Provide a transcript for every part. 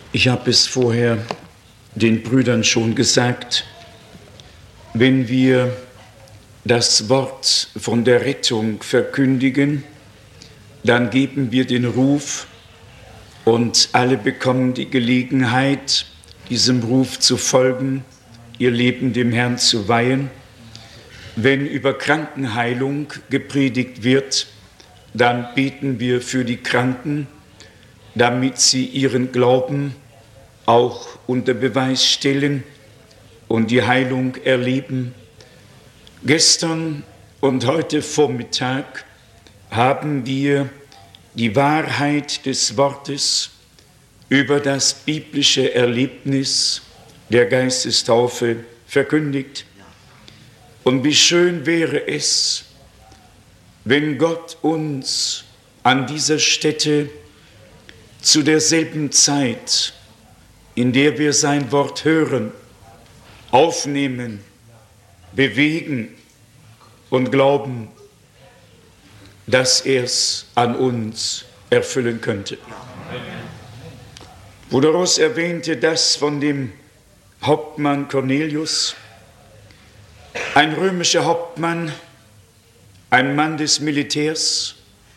Ich habe es vorher den Brüdern schon gesagt, wenn wir das Wort von der Rettung verkündigen, dann geben wir den Ruf und alle bekommen die Gelegenheit, diesem Ruf zu folgen, ihr Leben dem Herrn zu weihen. Wenn über Krankenheilung gepredigt wird, dann beten wir für die Kranken, damit sie ihren Glauben auch unter Beweis stellen und die Heilung erleben. Gestern und heute Vormittag haben wir die Wahrheit des Wortes über das biblische Erlebnis der Geistestaufe verkündigt. Und wie schön wäre es, wenn Gott uns an dieser Stätte zu derselben Zeit, in der wir sein Wort hören, aufnehmen, bewegen und glauben, dass er es an uns erfüllen könnte. Bruder Ross erwähnte das von dem Hauptmann Cornelius, ein römischer Hauptmann, ein Mann des Militärs.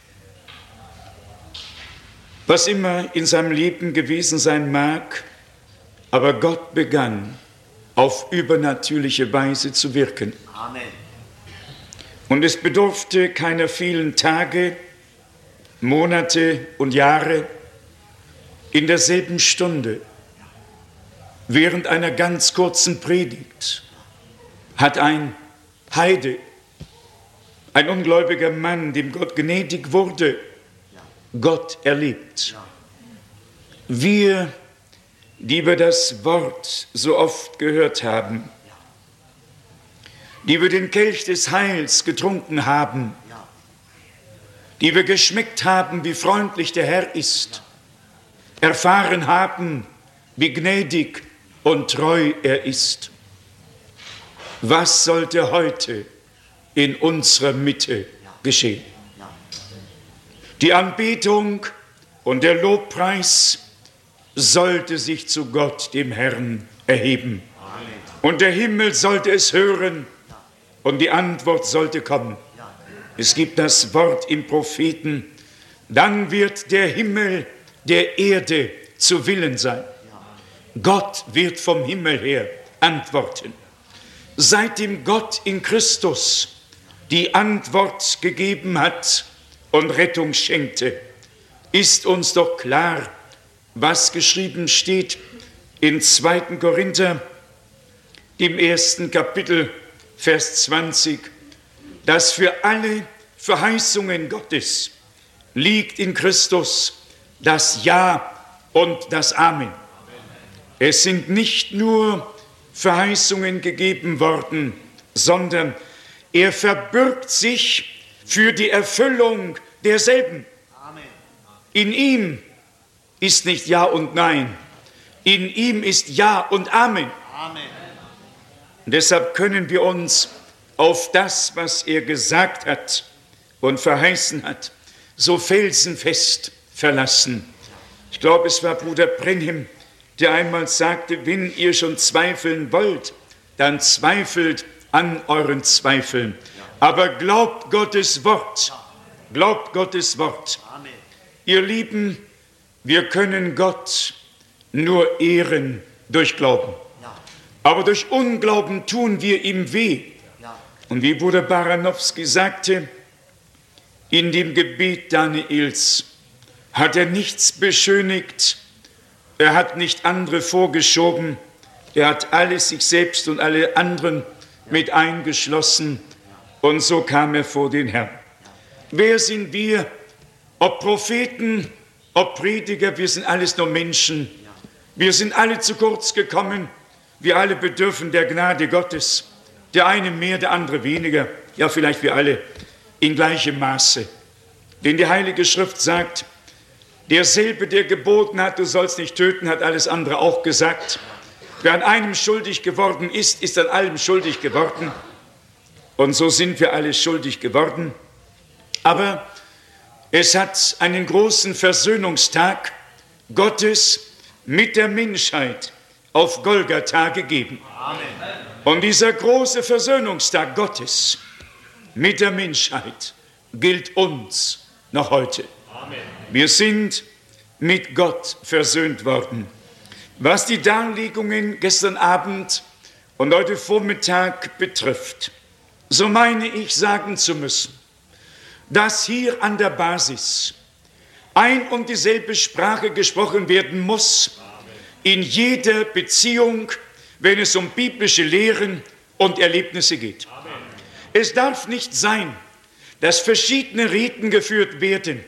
Was immer in seinem Leben gewesen sein mag, aber Gott begann auf übernatürliche Weise zu wirken. Amen. Und es bedurfte keiner vielen Tage, Monate und Jahre. In derselben Stunde, während einer ganz kurzen Predigt, hat ein Heide, ein ungläubiger Mann, dem Gott gnädig wurde, Gott erlebt. Wir, die wir das Wort so oft gehört haben, die wir den Kelch des Heils getrunken haben, die wir geschmeckt haben, wie freundlich der Herr ist, erfahren haben, wie gnädig und treu er ist. Was sollte heute in unserer Mitte geschehen? Die Anbetung und der Lobpreis sollte sich zu Gott, dem Herrn, erheben. Und der Himmel sollte es hören und die Antwort sollte kommen. Es gibt das Wort im Propheten, dann wird der Himmel der Erde zu Willen sein. Gott wird vom Himmel her antworten. Seitdem Gott in Christus die Antwort gegeben hat und Rettung schenkte, ist uns doch klar, was geschrieben steht in 2. Korinther, dem 1. Kapitel, Vers 20, dass für alle Verheißungen Gottes liegt in Christus das Ja und das Amen. Es sind nicht nur Verheißungen gegeben worden, sondern er verbürgt sich für die Erfüllung derselben. In ihm ist nicht Ja und Nein, in ihm ist Ja und Amen. Und deshalb können wir uns auf das, was er gesagt hat und verheißen hat, so felsenfest verlassen. Ich glaube, es war Bruder Brenhem, der einmal sagte, wenn ihr schon zweifeln wollt, dann zweifelt an euren Zweifeln. Aber glaubt Gottes Wort. Glaubt Gottes Wort. Ihr Lieben, wir können Gott nur ehren durch Glauben. Aber durch Unglauben tun wir ihm weh. Und wie Bruder Baranowski sagte, in dem Gebet Daniels hat er nichts beschönigt, er hat nicht andere vorgeschoben, er hat alles, sich selbst und alle anderen mit eingeschlossen und so kam er vor den Herrn. Wer sind wir, ob Propheten, ob Prediger, wir sind alles nur Menschen, wir sind alle zu kurz gekommen, wir alle bedürfen der Gnade Gottes, der eine mehr, der andere weniger, ja vielleicht wir alle in gleichem Maße. Denn die Heilige Schrift sagt, derselbe, der geboten hat, du sollst nicht töten, hat alles andere auch gesagt. Wer an einem schuldig geworden ist, ist an allem schuldig geworden. Und so sind wir alle schuldig geworden. Aber es hat einen großen Versöhnungstag Gottes mit der Menschheit auf Golgatha gegeben. Amen. Und dieser große Versöhnungstag Gottes mit der Menschheit gilt uns noch heute. Amen. Wir sind mit Gott versöhnt worden. Was die Darlegungen gestern Abend und heute Vormittag betrifft, so meine ich sagen zu müssen, dass hier an der Basis ein und dieselbe Sprache gesprochen werden muss, in jeder Beziehung, wenn es um biblische Lehren und Erlebnisse geht. Es darf nicht sein, dass verschiedene Reden geführt werden.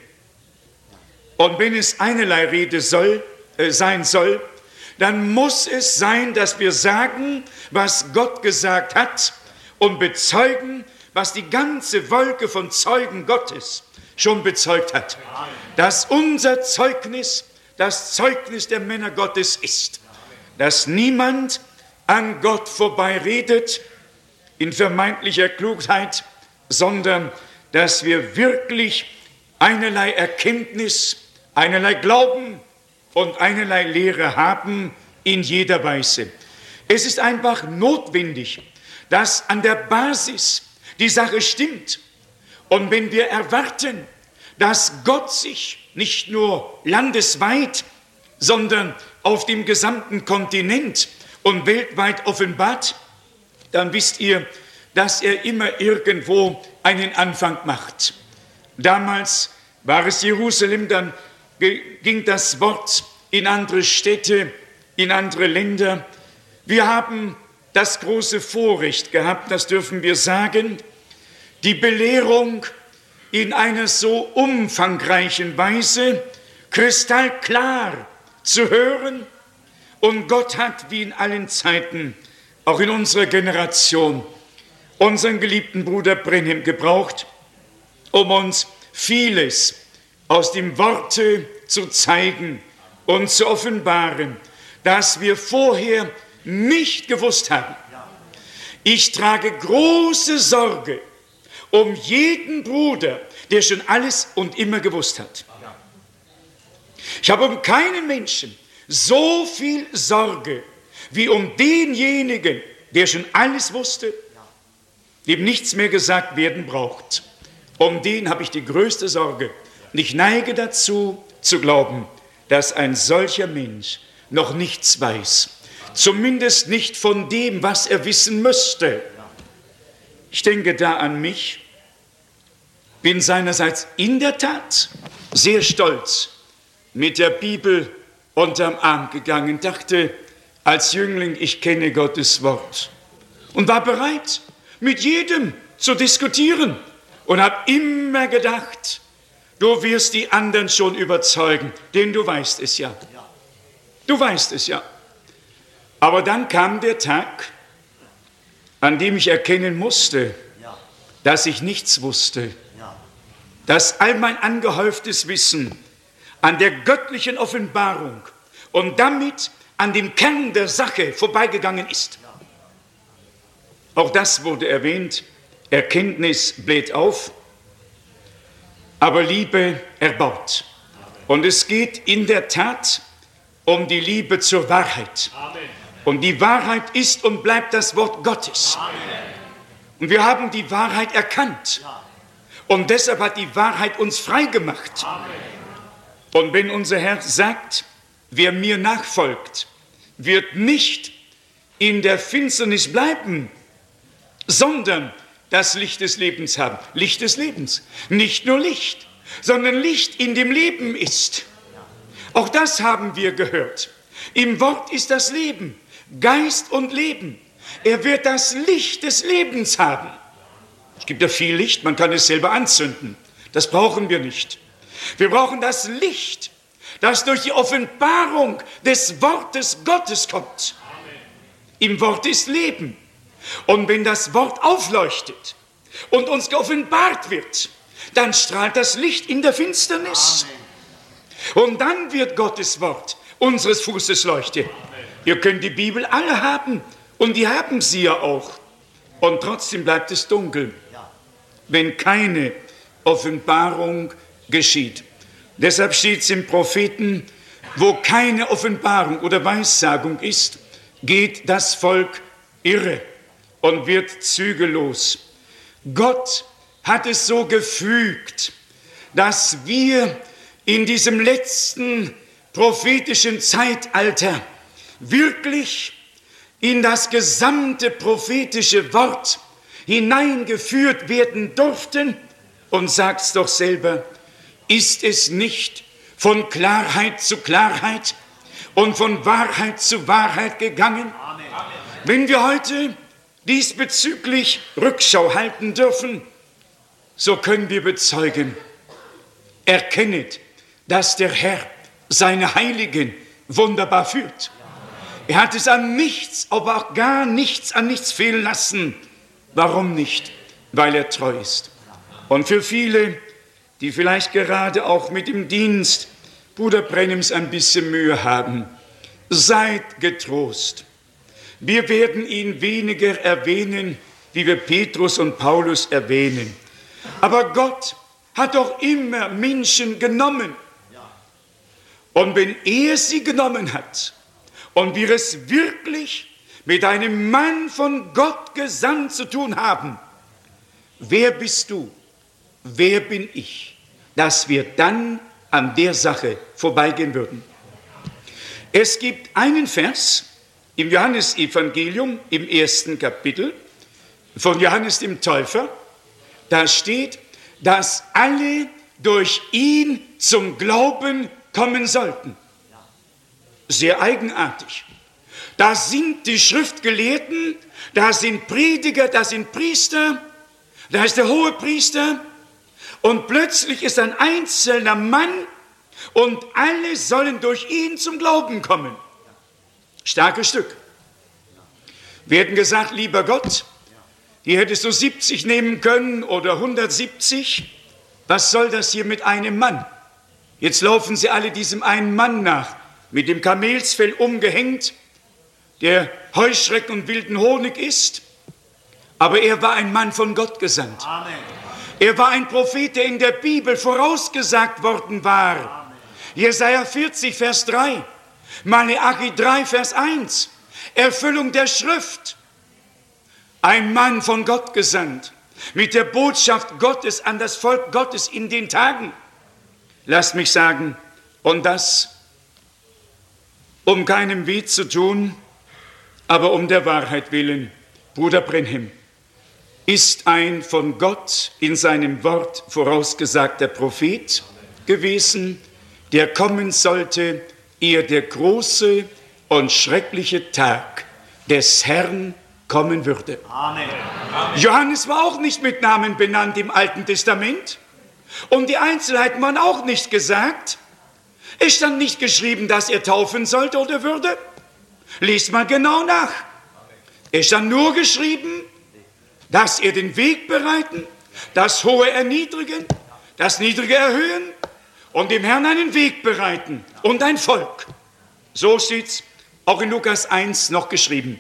Und wenn es einerlei Rede sein soll, dann muss es sein, dass wir sagen, was Gott gesagt hat und bezeugen, was die ganze Wolke von Zeugen Gottes schon bezeugt hat. Dass unser Zeugnis das Zeugnis der Männer Gottes ist. Dass niemand an Gott vorbeiredet in vermeintlicher Klugheit, sondern dass wir wirklich einerlei Erkenntnis, einerlei Glauben und einerlei Lehre haben in jeder Weise. Es ist einfach notwendig, dass an der Basis die Sache stimmt. Und wenn wir erwarten, dass Gott sich nicht nur landesweit, sondern auf dem gesamten Kontinent und weltweit offenbart, dann wisst ihr, dass er immer irgendwo einen Anfang macht. Damals war es Jerusalem, dann ging das Wort in andere Städte, in andere Länder. Wir haben das große Vorrecht gehabt, das dürfen wir sagen, die Belehrung in einer so umfangreichen Weise kristallklar zu hören. Und Gott hat, wie in allen Zeiten, auch in unserer Generation, unseren geliebten Bruder Brenhem gebraucht, um uns vieles aus dem Worte zu zeigen und zu offenbaren, das wir vorher nicht gewusst haben. Ich trage große Sorge um jeden Bruder, der schon alles und immer gewusst hat. Ich habe um keinen Menschen so viel Sorge wie um denjenigen, der schon alles wusste, dem nichts mehr gesagt werden braucht. Um den habe ich die größte Sorge. Und ich neige dazu, zu glauben, dass ein solcher Mensch noch nichts weiß. Zumindest nicht von dem, was er wissen müsste. Ich denke da an mich, bin seinerseits in der Tat sehr stolz mit der Bibel unterm Arm gegangen, dachte als Jüngling, ich kenne Gottes Wort und war bereit, mit jedem zu diskutieren und habe immer gedacht, du wirst die anderen schon überzeugen, denn du weißt es ja. Du weißt es ja. Aber dann kam der Tag, an dem ich erkennen musste, dass ich nichts wusste, dass all mein angehäuftes Wissen an der göttlichen Offenbarung und damit an dem Kern der Sache vorbeigegangen ist. Auch das wurde erwähnt, Erkenntnis bläht auf, aber Liebe erbaut. Und es geht in der Tat um die Liebe zur Wahrheit. Und die Wahrheit ist und bleibt das Wort Gottes. Und wir haben die Wahrheit erkannt. Und deshalb hat die Wahrheit uns frei gemacht. Und wenn unser Herr sagt, wer mir nachfolgt, wird nicht in der Finsternis bleiben, sondern das Licht des Lebens haben. Licht des Lebens. Nicht nur Licht, sondern Licht in dem Leben ist. Auch das haben wir gehört. Im Wort ist das Leben, Geist und Leben. Er wird das Licht des Lebens haben. Es gibt ja viel Licht, man kann es selber anzünden. Das brauchen wir nicht. Wir brauchen das Licht, das durch die Offenbarung des Wortes Gottes kommt. Im Wort ist Leben. Und wenn das Wort aufleuchtet und uns geoffenbart wird, dann strahlt das Licht in der Finsternis. Und dann wird Gottes Wort unseres Fußes Leuchte. Ihr könnt die Bibel alle haben und die haben sie ja auch. Und trotzdem bleibt es dunkel, wenn keine Offenbarung geschieht. Deshalb steht es im Propheten, Wo keine Offenbarung oder Weissagung ist, geht das Volk irre und wird zügellos. Gott hat es so gefügt, dass wir in diesem letzten prophetischen Zeitalter wirklich in das gesamte prophetische Wort hineingeführt werden durften. Und sagt's doch selber, ist es nicht von Klarheit zu Klarheit und von Wahrheit zu Wahrheit gegangen? Amen. Wenn wir heute diesbezüglich Rückschau halten dürfen, so können wir bezeugen, erkennet, dass der Herr seine Heiligen wunderbar führt. Er hat es an nichts, aber auch gar nichts, an nichts fehlen lassen. Warum nicht? Weil er treu ist. Und für viele, die vielleicht gerade auch mit dem Dienst Bruder Brenhims ein bisschen Mühe haben, seid getrost. Wir werden ihn weniger erwähnen, wie wir Petrus und Paulus erwähnen. Aber Gott hat doch immer Menschen genommen. Und wenn er sie genommen hat und wir es wirklich mit einem Mann von Gott gesandt zu tun haben, wer bist du? Wer bin ich? Dass wir dann an der Sache vorbeigehen würden. Es gibt einen Vers im Johannesevangelium im 1. Kapitel von Johannes dem Täufer. Da steht, dass alle durch ihn zum Glauben kommen sollten. Sehr eigenartig. Da sind die Schriftgelehrten, da sind Prediger, da sind Priester, da ist der Hohepriester und plötzlich ist ein einzelner Mann und alle sollen durch ihn zum Glauben kommen. Starkes Stück. Wir hätten gesagt, lieber Gott, hier hättest du 70 nehmen können oder 170. Was soll das hier mit einem Mann? Jetzt laufen sie alle diesem einen Mann nach, mit dem Kamelsfell umgehängt, der Heuschrecken und wilden Honig isst. Aber er war ein Mann von Gott gesandt. Amen. Er war ein Prophet, der in der Bibel vorausgesagt worden war. Amen. Jesaja 40, Vers 3, Maleachi 3, Vers 1, Erfüllung der Schrift. Ein Mann von Gott gesandt, mit der Botschaft Gottes an das Volk Gottes in den Tagen. Lasst mich sagen, und das, um keinem weh zu tun, aber um der Wahrheit willen, Bruder Brenhim ist ein von Gott in seinem Wort vorausgesagter Prophet gewesen, der kommen sollte, ehe der große und schreckliche Tag des Herrn kommen würde. Amen. Amen. Johannes war auch nicht mit Namen benannt im Alten Testament und die Einzelheiten waren auch nicht gesagt. Es stand nicht geschrieben, dass er taufen sollte oder würde. Lies mal genau nach. Es stand nur geschrieben, dass er den Weg bereiten, das Hohe erniedrigen, das Niedrige erhöhen und dem Herrn einen Weg bereiten und ein Volk. So steht's auch in Lukas 1 noch geschrieben.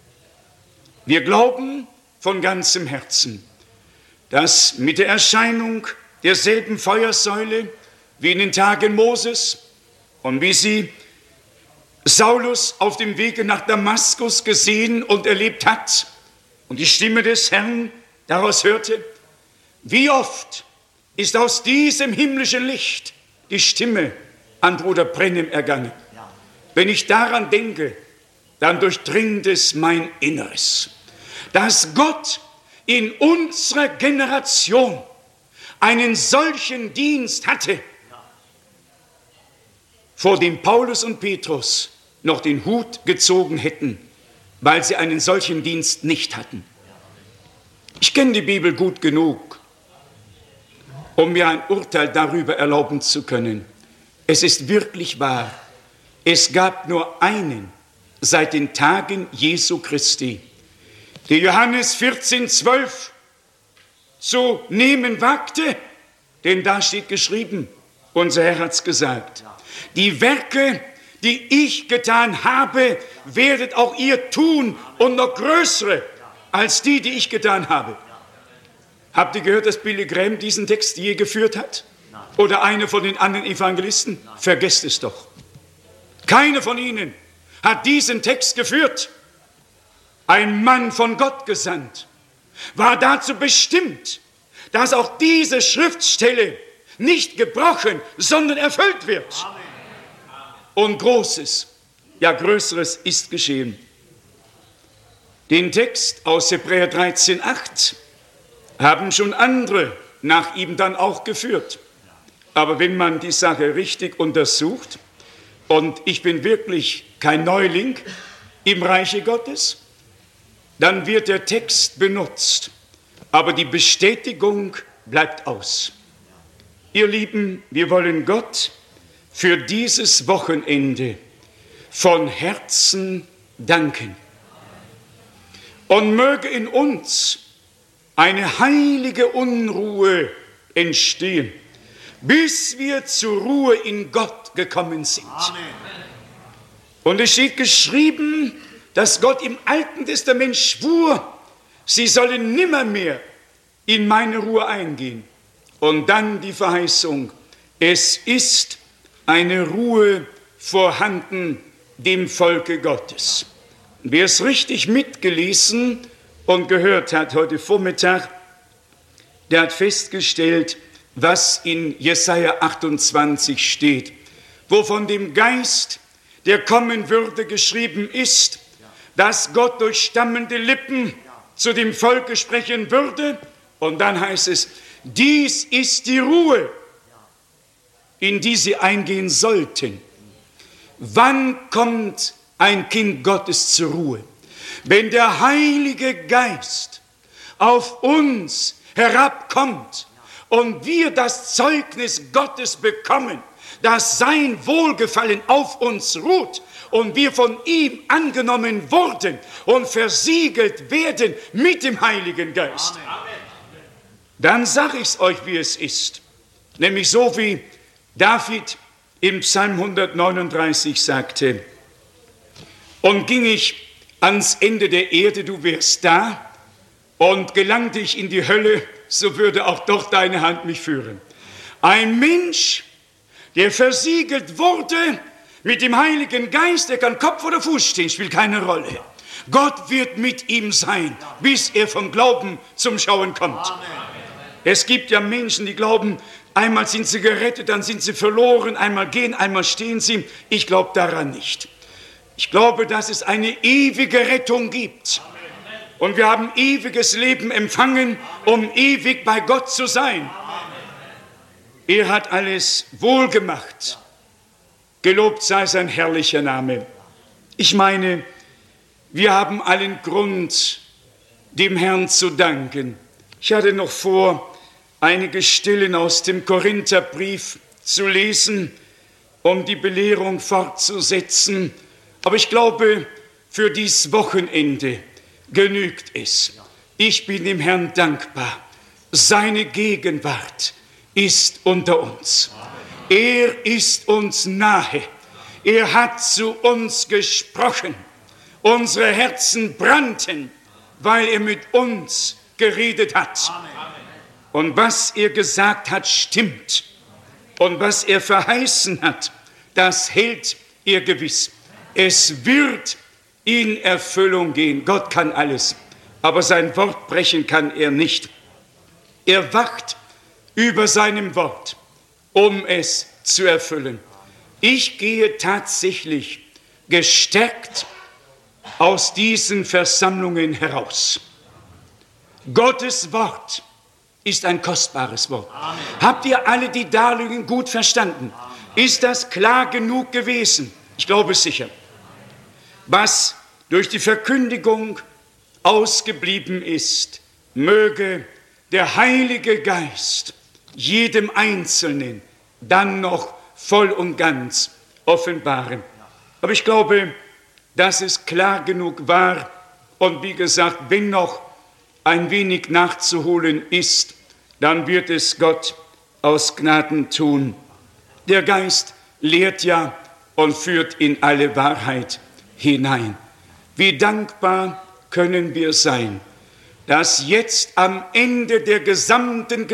Wir glauben von ganzem Herzen, dass mit der Erscheinung derselben Feuersäule wie in den Tagen Moses und wie sie Saulus auf dem Wege nach Damaskus gesehen und erlebt hat und die Stimme des Herrn daraus hörte, wie oft ist aus diesem himmlischen Licht die Stimme an Bruder Brenhim ergangen. Wenn ich daran denke, dann durchdringt es mein Inneres, dass Gott in unserer Generation einen solchen Dienst hatte, vor dem Paulus und Petrus noch den Hut gezogen hätten, weil sie einen solchen Dienst nicht hatten. Ich kenne die Bibel gut genug, um mir ein Urteil darüber erlauben zu können. Es ist wirklich wahr, es gab nur einen seit den Tagen Jesu Christi, der Johannes 14,12 zu nehmen wagte, denn da steht geschrieben, unser Herr hat's gesagt, die Werke, die ich getan habe, werdet auch ihr tun und noch größere als die, die ich getan habe. Habt ihr gehört, dass Billy Graham diesen Text je geführt hat? Oder einer von den anderen Evangelisten? Vergesst es doch. Keiner von ihnen hat diesen Text geführt. Ein Mann von Gott gesandt, war dazu bestimmt, dass auch diese Schriftstelle nicht gebrochen, sondern erfüllt wird. Und Großes, ja Größeres ist geschehen. Den Text aus Hebräer 13,8 haben schon andere nach ihm dann auch geführt. Aber wenn man die Sache richtig untersucht, und ich bin wirklich kein Neuling im Reiche Gottes, dann wird der Text benutzt, aber die Bestätigung bleibt aus. Ihr Lieben, wir wollen Gott für dieses Wochenende von Herzen danken. Und möge in uns eine heilige Unruhe entstehen, bis wir zur Ruhe in Gott gekommen sind. Amen. Und es steht geschrieben, dass Gott im Alten Testament schwur, sie sollen nimmermehr in meine Ruhe eingehen. Und dann die Verheißung, es ist eine Ruhe vorhanden dem Volke Gottes. Wer es richtig mitgelesen und gehört hat heute Vormittag, der hat festgestellt, was in Jesaja 28 steht, wo von dem Geist, der kommen würde, geschrieben ist, dass Gott durch stammende Lippen zu dem Volke sprechen würde. Und dann heißt es, dies ist die Ruhe, in die sie eingehen sollten. Wann kommt ein Kind Gottes zur Ruhe? Wenn der Heilige Geist auf uns herabkommt und wir das Zeugnis Gottes bekommen, dass sein Wohlgefallen auf uns ruht und wir von ihm angenommen wurden und versiegelt werden mit dem Heiligen Geist. Amen. Dann sage ich es euch, wie es ist. Nämlich so, wie David im Psalm 139 sagte, und ging ich ans Ende der Erde, du wärst da, und gelangte ich in die Hölle, so würde auch doch deine Hand mich führen. Ein Mensch, der versiegelt wurde mit dem Heiligen Geist, der kann Kopf oder Fuß stehen, spielt keine Rolle. Gott wird mit ihm sein, bis er vom Glauben zum Schauen kommt. Amen. Es gibt ja Menschen, die glauben, einmal sind sie gerettet, dann sind sie verloren, einmal gehen, einmal stehen sie. Ich glaube daran nicht. Ich glaube, dass es eine ewige Rettung gibt. Und wir haben ewiges Leben empfangen, um ewig bei Gott zu sein. Er hat alles wohlgemacht. Gelobt sei sein herrlicher Name. Ich meine, wir haben allen Grund, dem Herrn zu danken. Ich hatte noch vor, einige Stellen aus dem Korintherbrief zu lesen, um die Belehrung fortzusetzen. Aber ich glaube, für dieses Wochenende genügt es. Ich bin dem Herrn dankbar. Seine Gegenwart ist unter uns. Er ist uns nahe. Er hat zu uns gesprochen. Unsere Herzen brannten, weil er mit uns geredet hat. Und was er gesagt hat, stimmt. Und was er verheißen hat, das hält er gewiss. Es wird in Erfüllung gehen. Gott kann alles, aber sein Wort brechen kann er nicht. Er wacht über seinem Wort, um es zu erfüllen. Ich gehe tatsächlich gestärkt aus diesen Versammlungen heraus. Gottes Wort ist ein kostbares Wort. Amen. Habt ihr alle die Darlegungen gut verstanden? Amen. Ist das klar genug gewesen? Ich glaube sicher. Was durch die Verkündigung ausgeblieben ist, möge der Heilige Geist jedem Einzelnen dann noch voll und ganz offenbaren. Aber ich glaube, dass es klar genug war und wie gesagt, wenn noch ein wenig nachzuholen ist, dann wird es Gott aus Gnaden tun. Der Geist lehrt ja und führt in alle Wahrheit hinein. Wie dankbar können wir sein, dass jetzt am Ende der gesamten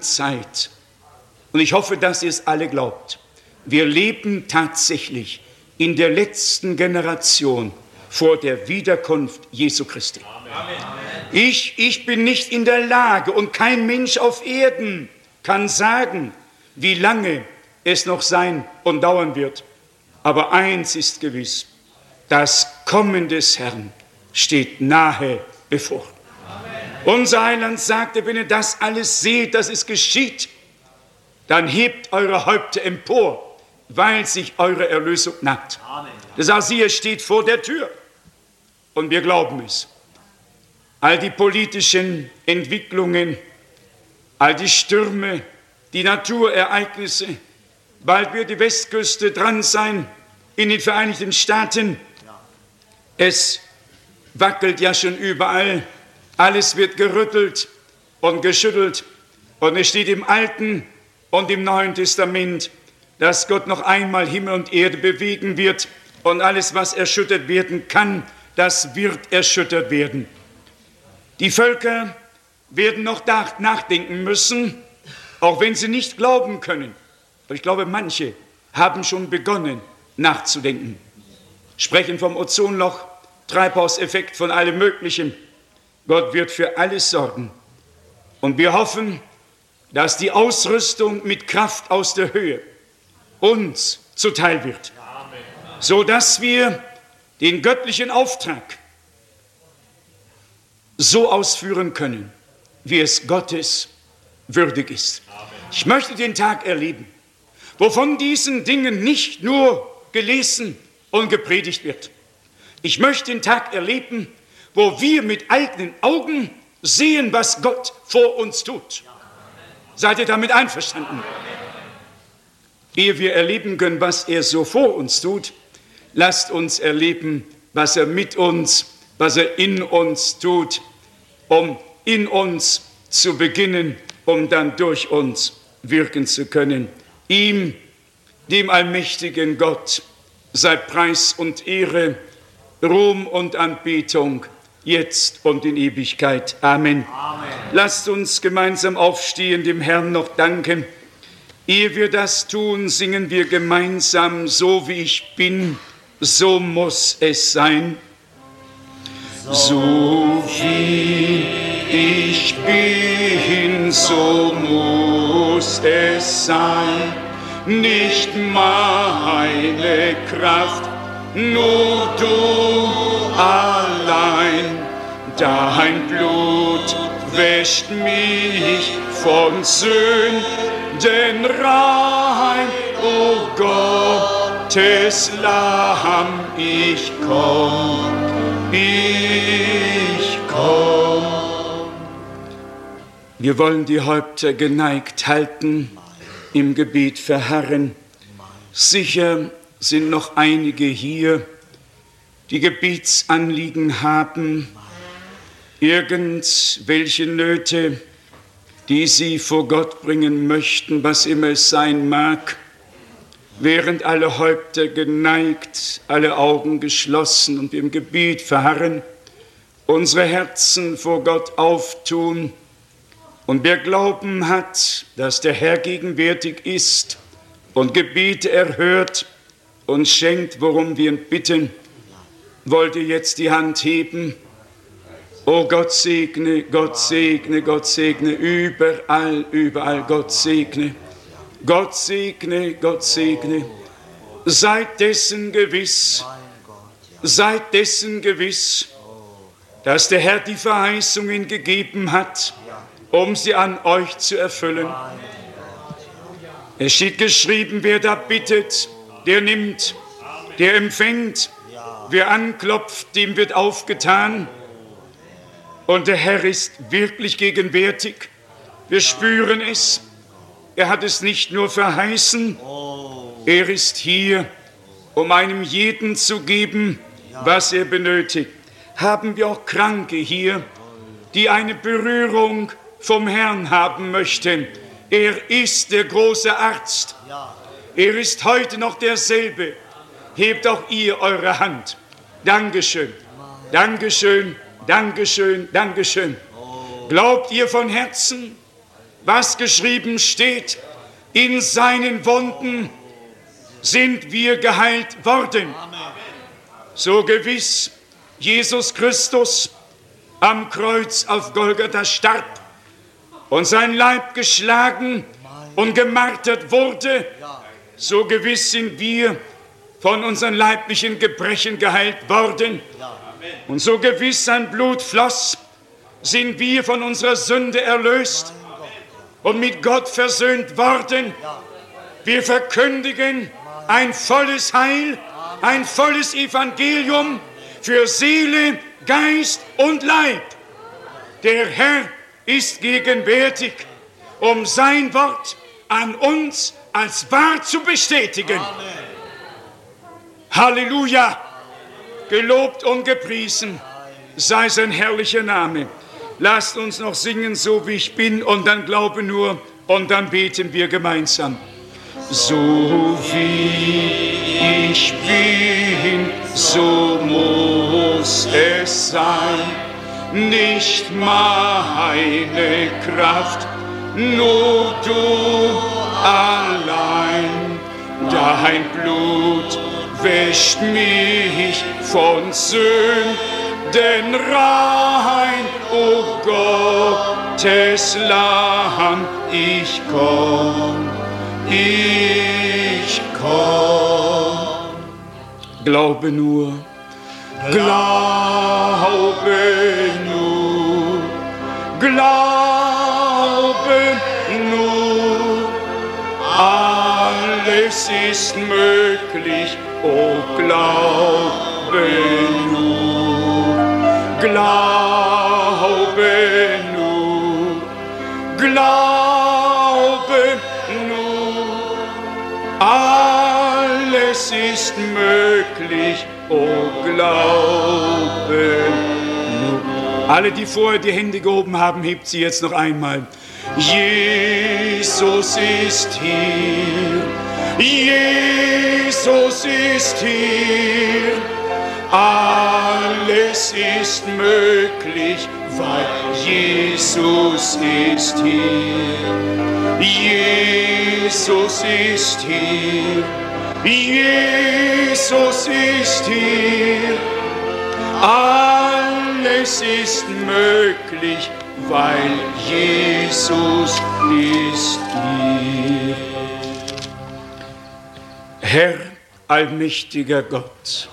Gnadenzeit, und ich hoffe, dass ihr es alle glaubt, wir leben tatsächlich in der letzten Generation vor der Wiederkunft Jesu Christi. Ich bin nicht in der Lage und kein Mensch auf Erden kann sagen, wie lange es noch sein und dauern wird. Aber eins ist gewiss, das Kommen des Herrn steht nahe bevor. Unser Heiland sagte, wenn ihr das alles seht, dass es geschieht, dann hebt eure Häupter empor, weil sich eure Erlösung naht. Das heißt, siehe, steht vor der Tür. Und wir glauben es. All die politischen Entwicklungen, all die Stürme, die Naturereignisse, bald wird die Westküste dran sein in den Vereinigten Staaten. Es wackelt ja schon überall. Alles wird gerüttelt und geschüttelt. Und es steht im Alten und im Neuen Testament, dass Gott noch einmal Himmel und Erde bewegen wird. Und alles, was erschüttert werden kann, das wird erschüttert werden. Die Völker werden noch nachdenken müssen, auch wenn sie nicht glauben können. Aber ich glaube, manche haben schon begonnen nachzudenken. Sprechen vom Ozonloch, Treibhauseffekt, von allem Möglichen. Gott wird für alles sorgen. Und wir hoffen, dass die Ausrüstung mit Kraft aus der Höhe uns zuteil wird, so dass wir den göttlichen Auftrag so ausführen können, wie es Gottes würdig ist. Ich möchte den Tag erleben, wo von diesen Dingen nicht nur gelesen und gepredigt wird. Ich möchte den Tag erleben, wo wir mit eigenen Augen sehen, was Gott vor uns tut. Seid ihr damit einverstanden? Ehe wir erleben können, was er so vor uns tut, lasst uns erleben, was er mit uns, was er in uns tut, um in uns zu beginnen, um dann durch uns wirken zu können. Ihm, dem allmächtigen Gott, sei Preis und Ehre, Ruhm und Anbetung, jetzt und in Ewigkeit. Amen. Amen. Lasst uns gemeinsam aufstehen, dem Herrn noch danken. Ehe wir das tun, singen wir gemeinsam, so wie ich bin, so muss es sein. So wie ich bin, so muss es sein. Nicht meine Kraft, nur du allein. Dein Blut wäscht mich von Sünden rein. O Gottes Lamm, ich komm. Ich komm. Wir wollen die Häupter geneigt halten, im Gebet verharren. Sicher sind noch einige hier, die Gebetsanliegen haben, irgendwelche Nöte, die sie vor Gott bringen möchten, was immer es sein mag. Während alle Häupter geneigt, alle Augen geschlossen und im Gebet verharren, unsere Herzen vor Gott auftun. Und wer Glauben hat, dass der Herr gegenwärtig ist und Gebete erhört und schenkt, worum wir ihn bitten, wollt ihr jetzt die Hand heben? Oh Gott segne, Gott segne, Gott segne, überall, überall, Gott segne. Gott segne, Gott segne. Seid dessen gewiss, dass der Herr die Verheißungen gegeben hat, um sie an euch zu erfüllen. Es steht geschrieben, wer da bittet, der nimmt, der empfängt, wer anklopft, dem wird aufgetan. Und der Herr ist wirklich gegenwärtig. Wir spüren es. Er hat es nicht nur verheißen, er ist hier, um einem jeden zu geben, was er benötigt. Haben wir auch Kranke hier, die eine Berührung vom Herrn haben möchten. Er ist der große Arzt. Er ist heute noch derselbe. Hebt auch ihr eure Hand. Dankeschön, Dankeschön, Dankeschön, Dankeschön. Glaubt ihr von Herzen, was geschrieben steht? In seinen Wunden sind wir geheilt worden. So gewiss Jesus Christus am Kreuz auf Golgatha starb und sein Leib geschlagen und gemartert wurde, so gewiss sind wir von unseren leiblichen Gebrechen geheilt worden. Und so gewiss sein Blut floss, sind wir von unserer Sünde erlöst und mit Gott versöhnt worden. Wir verkündigen ein volles Heil, ein volles Evangelium für Seele, Geist und Leib. Der Herr ist gegenwärtig, um sein Wort an uns als wahr zu bestätigen. Amen. Halleluja! Gelobt und gepriesen sei sein herrlicher Name. Lasst uns noch singen, so wie ich bin, und dann glaube nur, und dann beten wir gemeinsam. So wie ich bin, so muss es sein, nicht meine Kraft, nur du allein. Dein Blut wäscht mich von Sünden rein, o Gottes Lamm, ich komm. Ich komm. Glaube nur, glaube nur, glaube nur. Alles ist möglich, oh glaube nur, glaube nur, glaube nur. Alles ist möglich, oh glaube nur. Alle, die vorher die Hände gehoben haben, hebt sie jetzt noch einmal. Jesus ist hier, Jesus ist hier. Alles ist möglich, weil Jesus ist hier. Jesus ist hier, Jesus ist hier. Alles ist möglich, weil Jesus ist hier. Herr, allmächtiger Gott,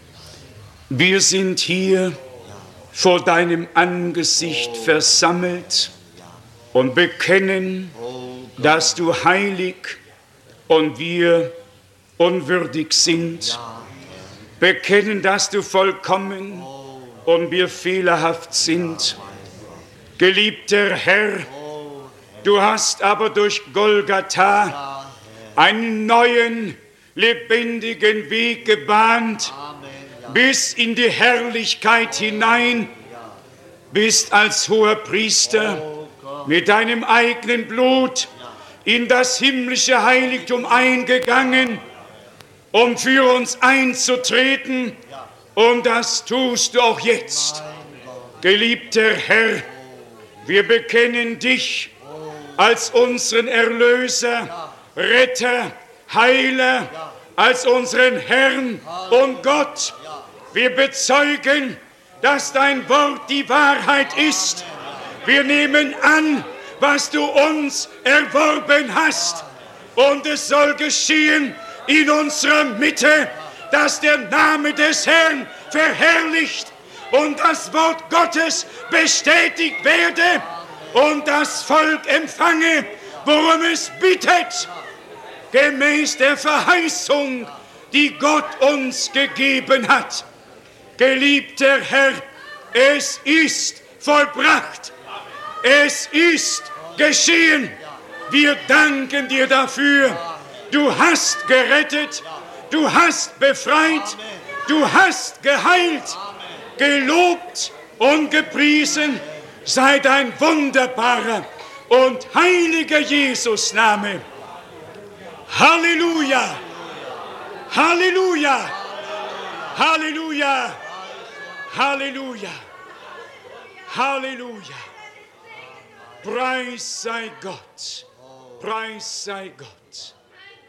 wir sind hier vor deinem Angesicht versammelt und bekennen, dass du heilig und wir unwürdig sind. Bekennen, dass du vollkommen und wir fehlerhaft sind. Geliebter Herr, du hast aber durch Golgatha einen neuen, lebendigen Weg gebahnt, bis in die Herrlichkeit hinein, bist als hoher Priester mit deinem eigenen Blut in das himmlische Heiligtum eingegangen, um für uns einzutreten, und das tust du auch jetzt. Geliebter Herr, wir bekennen dich als unseren Erlöser, Retter, Heiler, als unseren Herrn und Gott. Wir bezeugen, dass dein Wort die Wahrheit ist. Wir nehmen an, was du uns erworben hast, und es soll geschehen in unserer Mitte, dass der Name des Herrn verherrlicht und das Wort Gottes bestätigt werde und das Volk empfange, worum es bittet, gemäß der Verheißung, die Gott uns gegeben hat. Geliebter Herr, es ist vollbracht, es ist geschehen. Wir danken dir dafür. Du hast gerettet, du hast befreit, du hast geheilt. Gelobt und gepriesen sei dein wunderbarer und heiliger Jesus-Name. Halleluja! Halleluja! Halleluja! Halleluja! Halleluja! Preis sei Gott! Preis sei Gott!